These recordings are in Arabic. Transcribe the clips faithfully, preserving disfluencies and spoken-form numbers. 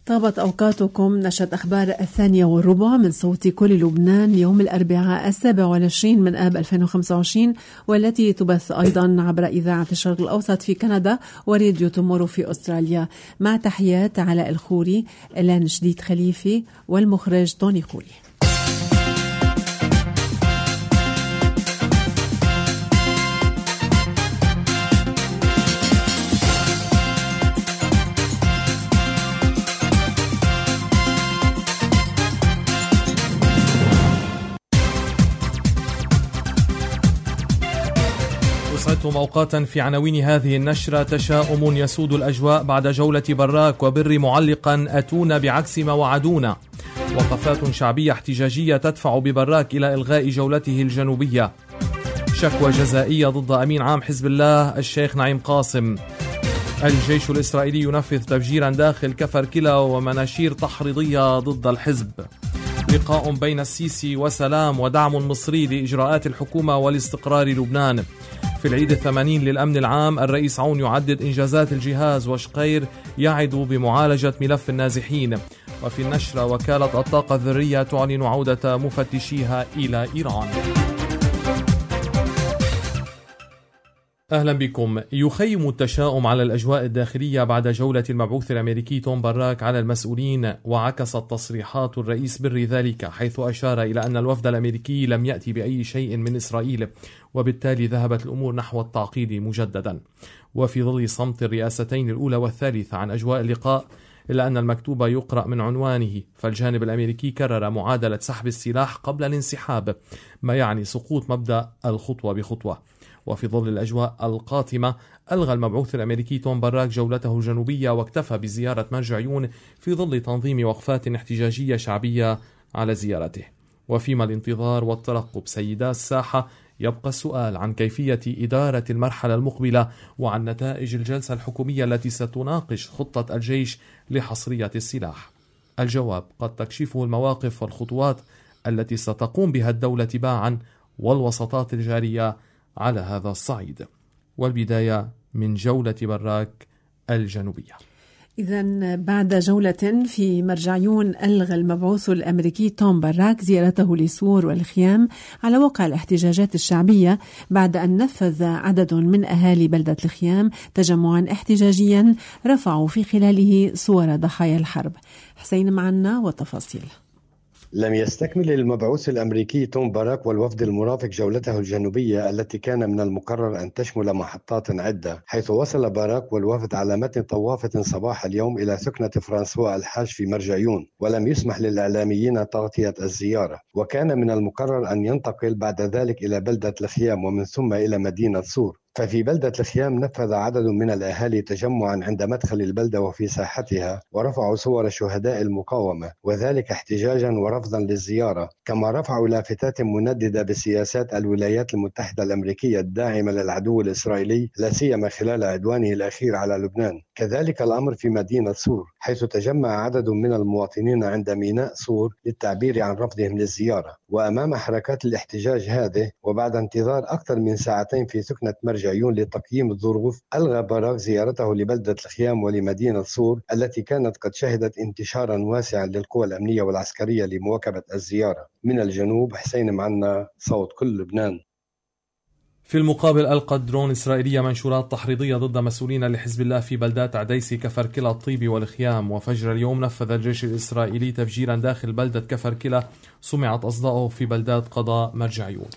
طابت أوقاتكم. نشرة أخبار الثانية والربع من صوت كل لبنان يوم الأربعاء السابع والعشرين من آب ألفين وخمسة وعشرين، والتي تبث أيضا عبر إذاعة الشرق الأوسط في كندا وراديو تومورو في أستراليا، مع تحيات علاء الخوري، إلان جديد خليفي، والمخرج توني خوري. أوقاتا في عناوين هذه النشرة: تشاؤم يسود الأجواء بعد جولة براك وبر معلقا أتونا بعكس ما وعدونا. وقفات شعبية احتجاجية تدفع ببراك إلى إلغاء جولته الجنوبية. شكوى جزائية ضد أمين عام حزب الله الشيخ نعيم قاسم. الجيش الإسرائيلي ينفذ تفجيرا داخل كفر كلا ومناشير تحريضية ضد الحزب. لقاء بين السيسي وسلام ودعم مصري لإجراءات الحكومة والاستقرار لبنان. في العيد الثمانين للأمن العام الرئيس عون يعدد إنجازات الجهاز، وشقير يعد بمعالجة ملف النازحين. وفي النشرة: وكالة الطاقة الذرية تعلن عودة مفتشيها إلى إيران. أهلا بكم. يخيم التشاؤم على الأجواء الداخلية بعد جولة المبعوث الأمريكي توم براك على المسؤولين، وعكست تصريحات الرئيس بري ذلك، حيث أشار إلى أن الوفد الأمريكي لم يأتي بأي شيء من إسرائيل، وبالتالي ذهبت الأمور نحو التعقيد مجددا. وفي ظل صمت الرئاستين الأولى والثالثة عن أجواء اللقاء، إلا أن المكتوب يقرأ من عنوانه، فالجانب الأمريكي كرر معادلة سحب السلاح قبل الانسحاب، ما يعني سقوط مبدأ الخطوة بخطوة. وفي ظل الأجواء القاتمة، ألغى المبعوث الأمريكي توم براك جولته الجنوبية، واكتفى بزيارة مرجعيون في ظل تنظيم وقفات احتجاجية شعبية على زيارته. وفيما الانتظار والترقب سيدا الساحة، يبقى السؤال عن كيفية إدارة المرحلة المقبلة وعن نتائج الجلسة الحكومية التي ستناقش خطة الجيش لحصرية السلاح. الجواب قد تكشفه المواقف والخطوات التي ستقوم بها الدولة تباعا، والوساطات الجارية على هذا الصعيد. والبداية من جولة براك الجنوبية. إذن بعد جولة في مرجعيون، ألغى المبعوث الأمريكي توم براك زيارته لسور والخيام على وقع الاحتجاجات الشعبية، بعد أن نفذ عدد من أهالي بلدة الخيام تجمعا احتجاجيا رفعوا في خلاله صور ضحايا الحرب. حسين معنا والتفاصيل. لم يستكمل المبعوث الأمريكي توم براك والوفد المرافق جولته الجنوبية التي كان من المقرر أن تشمل محطات عدة، حيث وصل براك والوفد على متن طوافة صباح اليوم إلى سكنة فرانسوا الحاج في مرجعيون، ولم يسمح للإعلاميين تغطية الزيارة. وكان من المقرر أن ينتقل بعد ذلك إلى بلدة الخيام ومن ثم إلى مدينة صور. ففي بلدة الخيام نفذ عدد من الأهالي تجمعا عند مدخل البلدة وفي ساحتها، ورفعوا صور شهداء المقاومة، وذلك احتجاجا ورفضا للزيارة. كما رفعوا لافتات منددة بسياسات الولايات المتحدة الأمريكية الداعمة للعدو الإسرائيلي، لا سيما خلال عدوانه الأخير على لبنان. كذلك الأمر في مدينة صور، حيث تجمع عدد من المواطنين عند ميناء صور للتعبير عن رفضهم للزيارة. وأمام حركات الاحتجاج هذه، وبعد انتظار أكثر من ساعتين في سكنة مرجعيون لتقييم الظروف، ألغى براك زيارته لبلدة الخيام ولمدينة صور التي كانت قد شهدت انتشارا واسعا للقوى الأمنية والعسكرية لمواكبة الزيارة. من الجنوب، حسين معنا، صوت كل لبنان. في المقابل، ألقت درون إسرائيلية منشورات تحريضية ضد مسؤولين لحزب الله في بلدات عديسي، كفر كلا، الطيب والخيام. وفجر اليوم نفذ الجيش الإسرائيلي تفجيرا داخل بلدة كفر كلا سمعت أصداؤه في بلدات قضاء مرجعيون.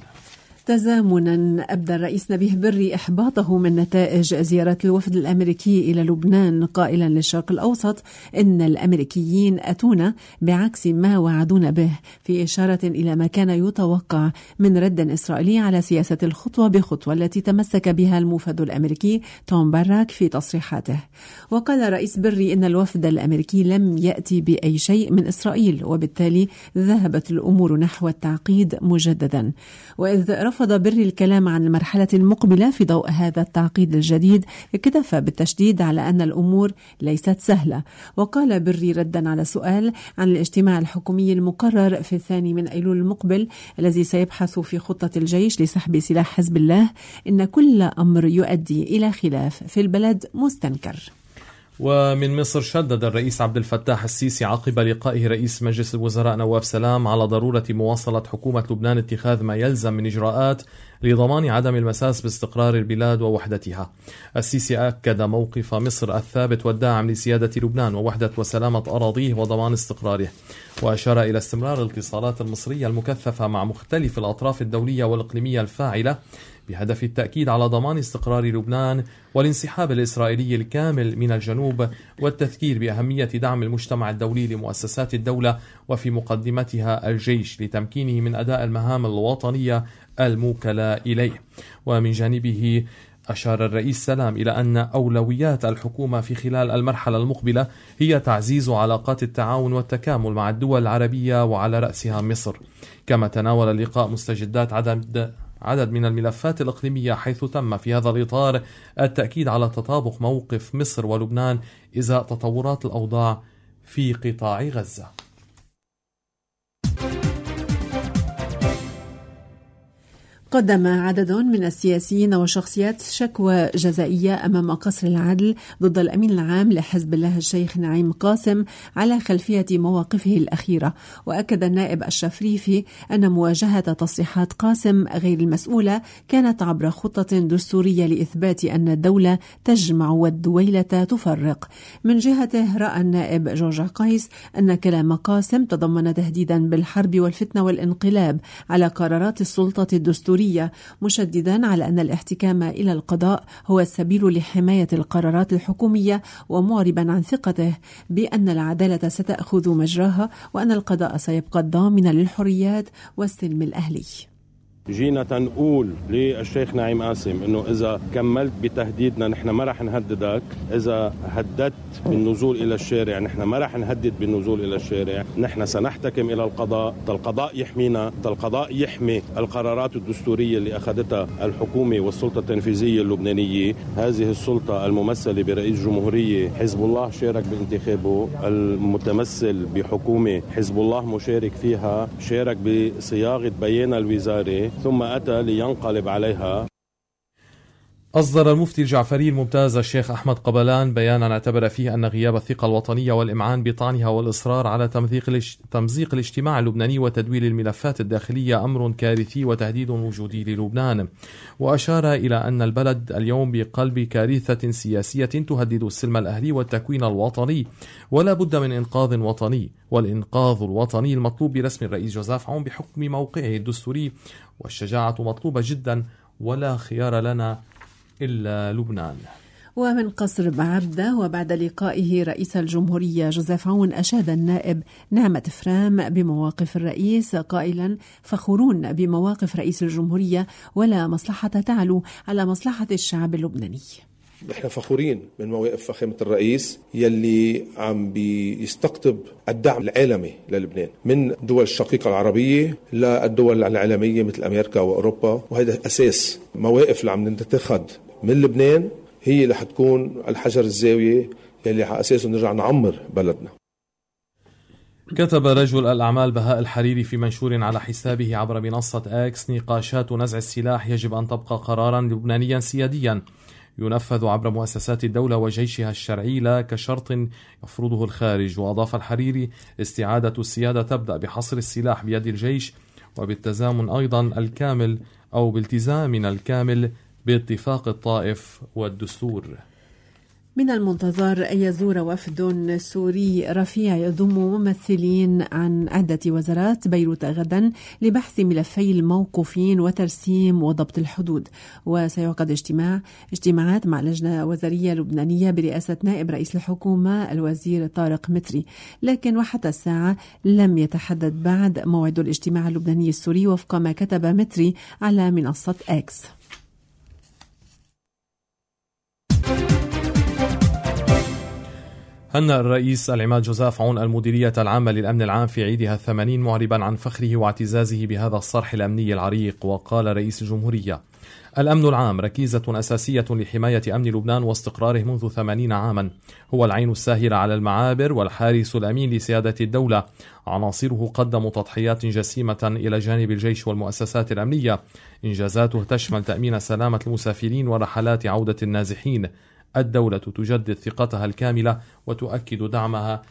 تزامنا، أبدى الرئيس نبيه بري إحباطه من نتائج زيارة الوفد الأمريكي إلى لبنان، قائلا للشرق الأوسط إن الأمريكيين أتونا بعكس ما وعدونا به، في إشارة إلى ما كان يتوقع من رد إسرائيلي على سياسة الخطوة بخطوة التي تمسك بها الموفد الأمريكي توم براك في تصريحاته. وقال الرئيس بري إن الوفد الأمريكي لم يأتي بأي شيء من إسرائيل، وبالتالي ذهبت الأمور نحو التعقيد مجددا. وإذ رفض بري الكلام عن المرحلة المقبلة في ضوء هذا التعقيد الجديد، اكتفى بالتشديد على أن الأمور ليست سهلة. وقال بري ردا على سؤال عن الاجتماع الحكومي المقرر في الثاني من أيلول المقبل الذي سيبحث في خطة الجيش لسحب سلاح حزب الله، إن كل أمر يؤدي إلى خلاف في البلد مستنكر. ومن مصر شدد الرئيس عبد الفتاح السيسي عقب لقائه رئيس مجلس الوزراء نواف سلام على ضرورة مواصلة حكومة لبنان اتخاذ ما يلزم من إجراءات لضمان عدم المساس باستقرار البلاد ووحدتها. السيسي أكد موقف مصر الثابت والداعم لسيادة لبنان ووحدة وسلامة أراضيه وضمان استقراره، وأشار إلى استمرار الاتصالات المصرية المكثفة مع مختلف الأطراف الدولية والإقليمية الفاعلة بهدف التأكيد على ضمان استقرار لبنان والانسحاب الإسرائيلي الكامل من الجنوب، والتذكير بأهمية دعم المجتمع الدولي لمؤسسات الدولة وفي مقدمتها الجيش لتمكينه من أداء المهام الوطنية الموكلة إليه. ومن جانبه أشار الرئيس سلام إلى أن أولويات الحكومة في خلال المرحلة المقبلة هي تعزيز علاقات التعاون والتكامل مع الدول العربية وعلى رأسها مصر. كما تناول اللقاء مستجدات عدد عدد من الملفات الإقليمية، حيث تم في هذا الإطار التأكيد على تطابق موقف مصر ولبنان إزاء تطورات الأوضاع في قطاع غزة. قدم عدد من السياسيين وشخصيات شكوى جزائية أمام قصر العدل ضد الأمين العام لحزب الله الشيخ نعيم قاسم على خلفية مواقفه الأخيرة. وأكد النائب الشفريفي أن مواجهة تصريحات قاسم غير المسؤولة كانت عبر خطة دستورية لإثبات أن الدولة تجمع والدويلة تفرق. من جهته رأى النائب جورج قيس أن كلام قاسم تضمن تهديدا بالحرب والفتنة والانقلاب على قرارات السلطة الدستورية، مشددا على أن الاحتكام إلى القضاء هو السبيل لحماية القرارات الحكومية، ومعربا عن ثقته بأن العدالة ستأخذ مجراها وأن القضاء سيبقى ضامنا للحريات والسلم الأهلي. جينا تنقول للشيخ نعيم قاسم انه اذا كملت بتهديدنا نحن ما رح نهددك، اذا هددت بالنزول الى الشارع نحن ما رح نهدد بالنزول الى الشارع، نحن سنحتكم الى القضاء، القضاء يحمينا، القضاء يحمي القرارات الدستورية اللي اخذتها الحكومة والسلطة التنفيذية اللبنانية. هذه السلطة الممثلة برئيس جمهورية حزب الله شارك بانتخابه، المتمثل بحكومة حزب الله مشارك فيها، شارك بصياغة بيان الوزارة ثم أتى لينقلب عليها. أصدر المفتي الجعفري الممتاز الشيخ أحمد قبلان بيانا اعتبر فيه أن غياب الثقة الوطنية والإمعان بطعنها والإصرار على تمزيق الاجتماع اللبناني وتدويل الملفات الداخلية أمر كارثي وتهديد وجودي للبنان. وأشار إلى أن البلد اليوم بقلب كارثة سياسية تهدد السلم الأهلي والتكوين الوطني، ولا بد من إنقاذ وطني، والإنقاذ الوطني المطلوب برسم الرئيس جوزيف عون بحكم موقعه الدستوري، والشجاعة مطلوبة جدا ولا خيار لنا إلا لبنان. ومن قصر بعبدة وبعد لقائه رئيس الجمهورية جوزيف عون أشاد النائب نعمة فرام بمواقف الرئيس قائلا: فخورون بمواقف رئيس الجمهورية ولا مصلحة تعلو على مصلحة الشعب اللبناني. نحن فخورين من مواقف فخامة الرئيس يلي عم بيستقطب الدعم العالمي للبنان من دول الشقيقة العربية للدول العالمية مثل أمريكا وأوروبا، وهذا أساس مواقف اللي عم نتخذ من لبنان هي اللي حتكون الحجر الزاوية يلي على أساسه نرجع نعمر بلدنا. كتب رجل الأعمال بهاء الحريري في منشور على حسابه عبر منصة آكس: نقاشات نزع السلاح يجب أن تبقى قرارا لبنانيا سياديا ينفذ عبر مؤسسات الدولة وجيشها الشرعي لا كشرط يفرضه الخارج. وأضاف الحريري: استعادة السيادة تبدأ بحصر السلاح بيد الجيش وبالتزامن أيضا الكامل أو بالتزامنا الكامل باتفاق الطائف والدستور. من المنتظر أن يزور وفد سوري رفيع يضم ممثلين عن عدة وزارات بيروت غدا لبحث ملفي الموقوفين وترسيم وضبط الحدود. وسيعقد اجتماع اجتماعات مع لجنة وزارية لبنانية برئاسة نائب رئيس الحكومة الوزير طارق متري، لكن وحتى الساعة لم يتحدد بعد موعد الاجتماع اللبناني السوري وفق ما كتب متري على منصة إكس. هنأ الرئيس العماد جوزيف عون المديرية العامة للأمن العام في عيدها الثمانين معربا عن فخره واعتزازه بهذا الصرح الأمني العريق. وقال رئيس الجمهورية: الأمن العام ركيزة أساسية لحماية أمن لبنان واستقراره منذ ثمانين عاما، هو العين الساهرة على المعابر والحارس الأمين لسيادة الدولة. عناصره قدموا تضحيات جسيمة إلى جانب الجيش والمؤسسات الأمنية، إنجازاته تشمل تأمين سلامة المسافرين ورحلات عودة النازحين، الدولة تجدد ثقتها الكاملة وتؤكد دعمها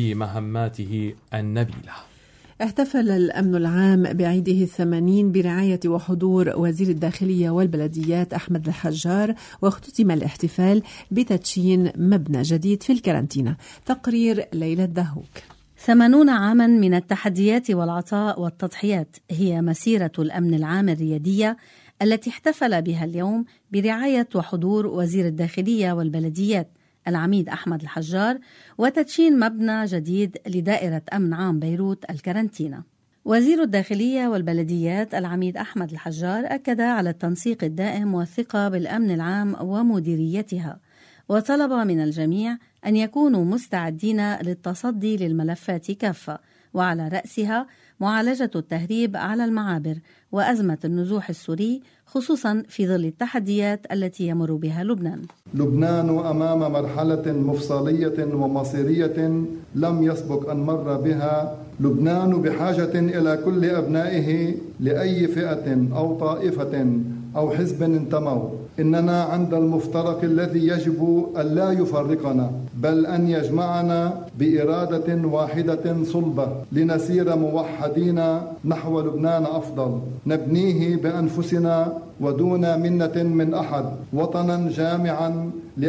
لمهماته النبيلة. احتفل الأمن العام بعيده الثمانين برعاية وحضور وزير الداخلية والبلديات أحمد الحجار، واختتم الاحتفال بتدشين مبنى جديد في الكارنتينا. تقرير ليلى الدهوك. ثمانون عاما من التحديات والعطاء والتضحيات هي مسيرة الأمن العام الريادية التي احتفل بها اليوم برعاية وحضور وزير الداخلية والبلديات العميد أحمد الحجار وتدشين مبنى جديد لدائرة أمن عام بيروت الكارنتينا. وزير الداخلية والبلديات العميد أحمد الحجار أكد على التنسيق الدائم والثقة بالأمن العام ومديريتها، وطلب من الجميع أن يكونوا مستعدين للتصدي للملفات كافة، وعلى رأسها معالجة التهريب على المعابر وأزمة النزوح السوري، خصوصا في ظل التحديات التي يمر بها لبنان. لبنان أمام مرحلة مفصلية ومصيرية لم يسبق أن مر بها. لبنان بحاجة إلى كل أبنائه لأي فئة أو طائفة أو حزب انتموا. إننا عند المفترق الذي يجب أن لا يفرقنا، بل أن يجمعنا بإرادة واحدة صلبة لنسير موحدين نحو لبنان أفضل، نبنيه بأنفسنا ودون منة من أحد، وطنا جامعا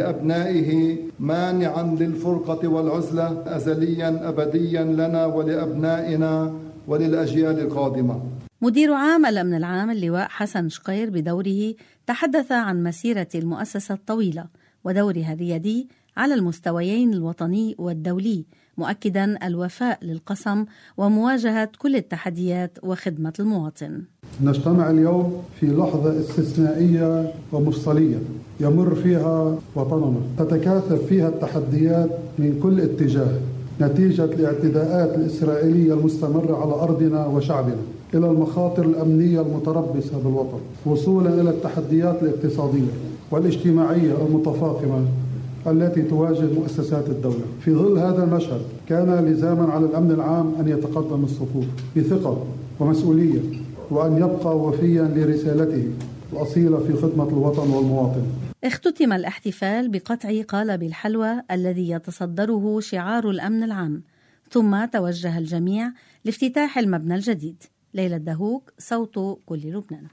لأبنائه مانعا للفرقة والعزلة، أزليا أبديا لنا ولأبنائنا وللأجيال القادمة. مدير عام الأمن العام اللواء حسن شقير بدوره تحدث عن مسيرة المؤسسة الطويلة ودورها الريادي على المستويين الوطني والدولي، مؤكدا الوفاء للقسم ومواجهة كل التحديات وخدمة المواطن. نجتمع اليوم في لحظة استثنائية ومفصلية يمر فيها وطننا، تتكاثف فيها التحديات من كل اتجاه نتيجة الاعتداءات الإسرائيلية المستمرة على أرضنا وشعبنا، إلى المخاطر الأمنية المتربصة بالوطن، وصولا إلى التحديات الاقتصادية والاجتماعية المتفاقمة التي تواجه مؤسسات الدولة. في ظل هذا المشهد كان لزاما على الأمن العام أن يتقدم الصفوف بثقة ومسؤولية، وأن يبقى وفيا لرسالته الأصيلة في خدمة الوطن والمواطن. اختتم الاحتفال بقطع قالب الحلوى الذي يتصدره شعار الأمن العام، ثم توجه الجميع لافتتاح المبنى الجديد. ليلى الدهوك، صوت كل لبنان.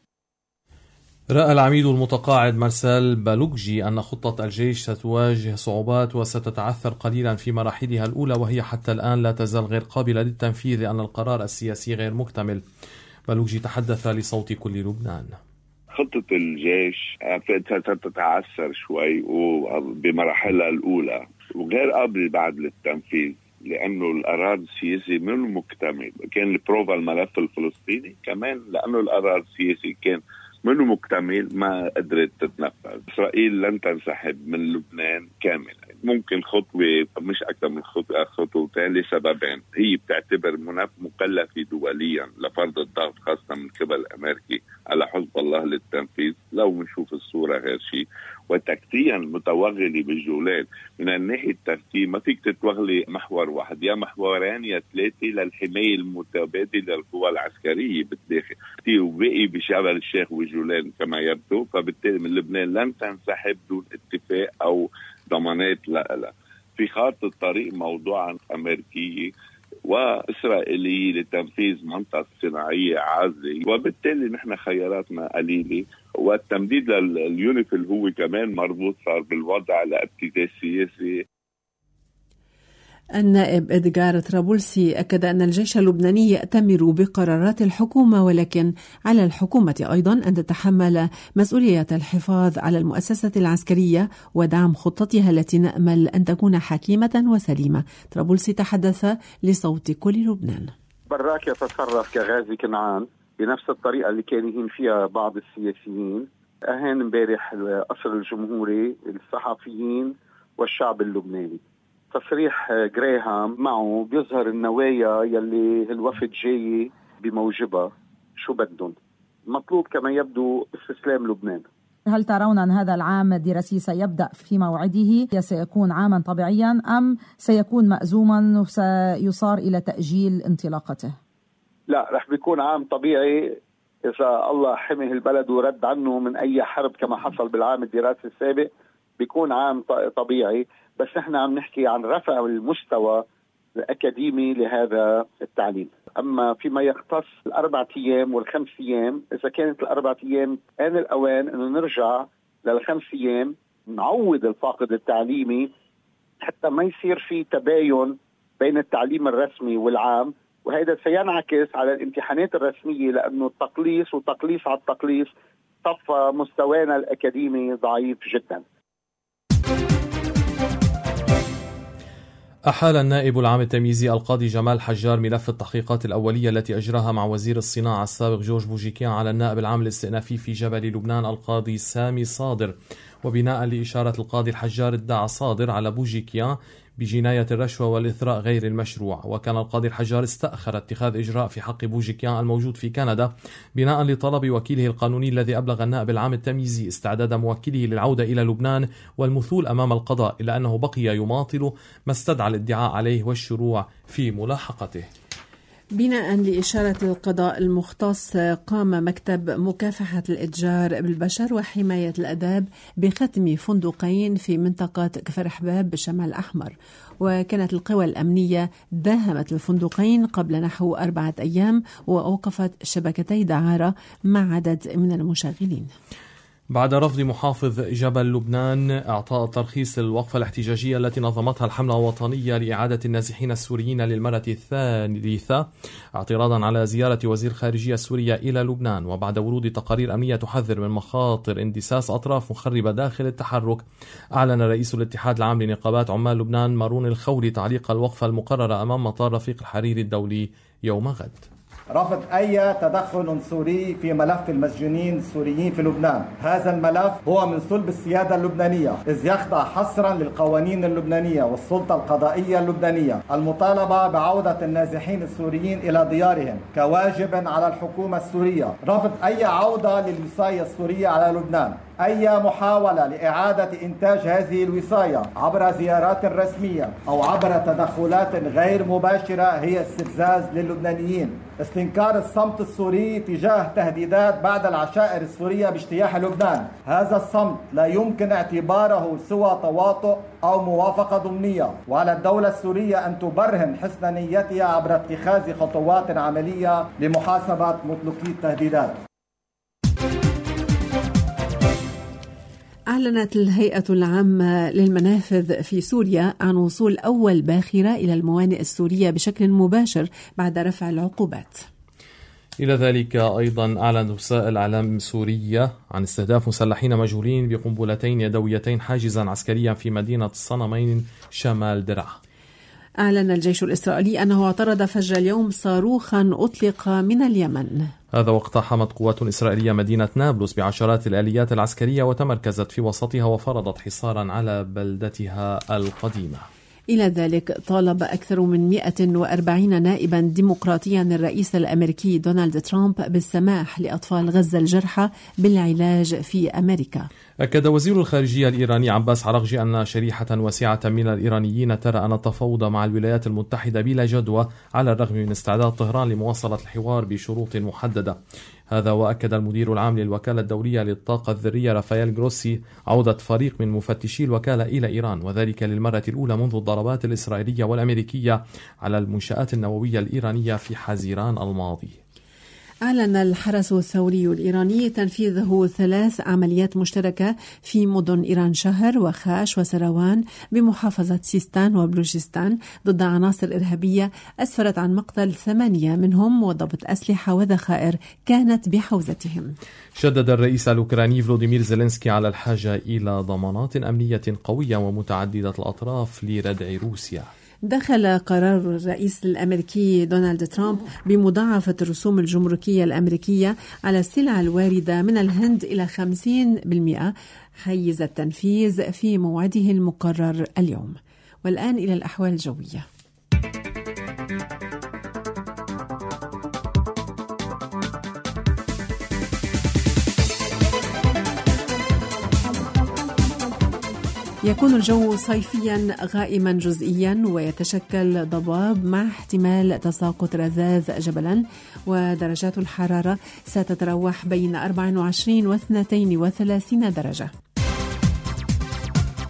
رأى العميد المتقاعد مارسيل بالوكجي أن خطة الجيش ستواجه صعوبات وستتعثر قليلا في مراحلها الأولى، وهي حتى الآن لا تزال غير قابلة للتنفيذ لأن القرار السياسي غير مكتمل. بالوكجي تحدث لصوت كل لبنان. خطة الجيش ستتعثر شوي بمراحلها الأولى وغير قابل بعد للتنفيذ، لأنه القرار السياسي منه مكتمل. كان البروفا الملف الفلسطيني كمان لأنه القرار السياسي كان منه مكتمل ما قدرت تتنفذ. إسرائيل لن تنسحب من لبنان كاملا، ممكن خطوة مش أكثر من خطوة خطوتين لسببين. هي بتعتبر مناف مكلفة دوليا لفرض الضغط خاصة من قبل الأمريكي على حزب الله للتنفيذ لو نشوف الصورة غير شيء، وتكتيا متوغلة بالجولان. من الناحية الترتيب ما فيك تتوغلي محور واحد، يا محورين يا ثلاثة للحماية المتبادلة للقوى العسكرية بالداخل، وبقي بشبل الشيخ وجولان كما يبدو. فبالتالي من لبنان لن تنسحب دون اتفاق أو ضمانات لا لا. في خارطة الطريق موضوعا أمريكية وإسرائيلية لتنفيذ منطقة صناعية عازلة، وبالتالي نحن خياراتنا قليلة. والتمديد لليونيفيل هو كمان مربوط صار بالوضع لابتداء سياسي. النائب إدغار طرابلسي أكد أن الجيش اللبناني يأتمر بقرارات الحكومة، ولكن على الحكومة أيضا أن تتحمل مسؤولية الحفاظ على المؤسسة العسكرية ودعم خطتها التي نأمل أن تكون حكيمة وسليمة. طرابلسي تحدث لصوت كل لبنان. براك يتصرف كغازي كنعان بنفس الطريقة اللي كان يهين فيها بعض السياسيين. أهان امبارح القصر الجمهوري الصحفيين والشعب اللبناني. تصريح جراهام معه بيظهر النوايا يلي الوفد جاي بموجبها شو بدهم. مطلوب كما يبدو استسلام لبنان. هل ترون أن هذا العام الدراسي سيبدأ في موعده، سيكون عاما طبيعيا أم سيكون مأزوما وسيصار إلى تأجيل انطلاقته؟ لا، رح بيكون عام طبيعي إذا الله حمي البلد ورد عنه من أي حرب كما حصل بالعام الدراسي السابق بيكون عام طبيعي، بس نحن عم نحكي عن رفع المستوى الأكاديمي لهذا التعليم. أما فيما يختص الأربع أيام والخمس أيام، إذا كانت الأربع أيام آن الأوان أنه نرجع للخمس أيام، نعوض الفاقد التعليمي حتى ما يصير في تباين بين التعليم الرسمي والعام، وهذا سينعكس على الامتحانات الرسمية، لأنه التقليص وتقليص على التقليص صفى مستوانا الأكاديمي ضعيف جدا. أحال النائب العام التمييزي القاضي جمال حجار ملف التحقيقات الأولية التي أجراها مع وزير الصناعة السابق جورج بوجيكيان على النائب العام الاستئنافي في جبل لبنان القاضي سامي صادر، وبناء لإشارة القاضي الحجار ادعى صادر على بوجيكيان بجناية الرشوة والإثراء غير المشروع. وكان القاضي الحجار استأخر اتخاذ إجراء في حق بوجيكيان الموجود في كندا بناء لطلب وكيله القانوني الذي أبلغ النائب العام التمييزي استعداد موكله للعودة إلى لبنان والمثول أمام القضاء، إلا أنه بقي يماطل ما استدعى الادعاء عليه والشروع في ملاحقته. بناء لإشارة القضاء المختص، قام مكتب مكافحة الإتجار بالبشر وحماية الآداب بختم فندقين في منطقة كفر حباب بالشمال الأحمر، وكانت القوى الأمنية داهمت الفندقين قبل نحو أربعة أيام وأوقفت شبكتي دعارة مع عدد من المشاغلين. بعد رفض محافظ جبل لبنان إعطاء ترخيص الوقفة الاحتجاجية التي نظمتها الحملة الوطنية لإعادة النازحين السوريين للمرة الثالثة اعتراضا على زيارة وزير الخارجية السورية إلى لبنان، وبعد ورود تقارير أمنية تحذر من مخاطر اندساس أطراف مخربة داخل التحرك، أعلن رئيس الاتحاد العام لنقابات عمال لبنان مارون الخولي تعليق الوقفة المقررة أمام مطار رفيق الحريري الدولي يوم غد. رفض أي تدخل سوري في ملف المسجونين السوريين في لبنان. هذا الملف هو من صلب السيادة اللبنانية، إذ يخضع حصرا للقوانين اللبنانية والسلطة القضائية اللبنانية المطالبة بعودة النازحين السوريين إلى ديارهم كواجب على الحكومة السورية. رفض أي عودة للوصاية السورية على لبنان. أي محاولة لإعادة إنتاج هذه الوصاية عبر زيارات رسمية أو عبر تدخلات غير مباشرة هي استفزاز للبنانيين. استنكار الصمت السوري تجاه تهديدات بعض العشائر السورية باجتياح لبنان. هذا الصمت لا يمكن اعتباره سوى تواطؤ أو موافقة ضمنية، وعلى الدولة السورية أن تبرهن حسن نيتها عبر اتخاذ خطوات عملية لمحاسبة مطلقي التهديدات. أعلنت الهيئة العامة للمنافذ في سوريا عن وصول أول باخرة إلى الموانئ السورية بشكل مباشر بعد رفع العقوبات. إلى ذلك أيضا أعلن وسائل إعلام سورية عن استهداف مسلحين مجهولين بقنبلتين يدويتين حاجزا عسكريا في مدينة الصنمين شمال درعا. أعلن الجيش الإسرائيلي أنه اعترض فجر اليوم صاروخا أطلق من اليمن. هذا واقتحمت قوات إسرائيلية مدينة نابلس بعشرات الآليات العسكرية وتمركزت في وسطها وفرضت حصارا على بلدتها القديمة. إلى ذلك طالب أكثر من مئة وأربعين نائبا ديمقراطيا الرئيس الأمريكي دونالد ترامب بالسماح لأطفال غزة الجرحى بالعلاج في أمريكا. أكد وزير الخارجية الإيراني عباس عراقجي أن شريحة واسعة من الإيرانيين ترى أن التفاوض مع الولايات المتحدة بلا جدوى على الرغم من استعداد طهران لمواصلة الحوار بشروط محددة. هذا وأكد المدير العام للوكالة الدولية للطاقة الذرية رافائيل جروسي عودة فريق من مفتشي الوكالة إلى إيران، وذلك للمرة الأولى منذ الضربات الإسرائيلية والأمريكية على المنشآت النووية الإيرانية في حزيران الماضي. أعلن الحرس الثوري الإيراني تنفيذه ثلاث عمليات مشتركة في مدن إيران شهر وخاش وسروان بمحافظة سيستان وبلوشستان ضد عناصر إرهابية أسفرت عن مقتل ثمانية منهم وضبط أسلحة وذخائر كانت بحوزتهم. شدد الرئيس الأوكراني فلوديمير زيلينسكي على الحاجة إلى ضمانات أمنية قوية ومتعددة الأطراف لردع روسيا. دخل قرار الرئيس الأمريكي دونالد ترامب بمضاعفة الرسوم الجمركية الأمريكية على السلع الواردة من الهند إلى خمسين بالمئة حيز التنفيذ في موعده المقرر اليوم. والآن إلى الأحوال الجوية. يكون الجو صيفيا غائما جزئيا ويتشكل ضباب مع احتمال تساقط رذاذ جبلا، ودرجات الحرارة ستتراوح بين أربعة وعشرين و اثنتين وثلاثين درجة.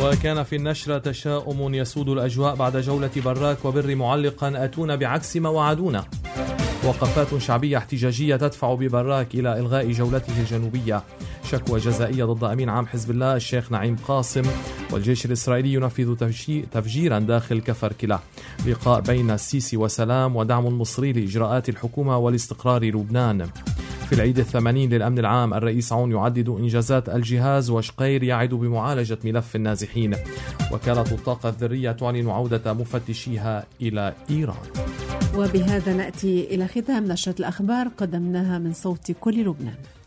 وكان في النشرة تشاؤم يسود الأجواء بعد جولة براك وبري معلقا أتونا بعكس ما وعدونا. وقفات شعبية احتجاجية تدفع ببراك إلى إلغاء جولته الجنوبية. شكوى جزائية ضد أمين عام حزب الله الشيخ نعيم قاسم. والجيش الإسرائيلي ينفذ تفجيرا داخل كفر كلا. لقاء بين السيسي وسلام ودعم مصري لإجراءات الحكومة والاستقرار لبنان. في العيد الثمانين للأمن العام الرئيس عون يعدد إنجازات الجهاز وشقير يعد بمعالجة ملف النازحين. وكالة الطاقة الذرية تعلن عودة مفتشيها إلى إيران. وبهذا نأتي إلى ختام نشرة الأخبار قدمناها من صوت كل لبنان.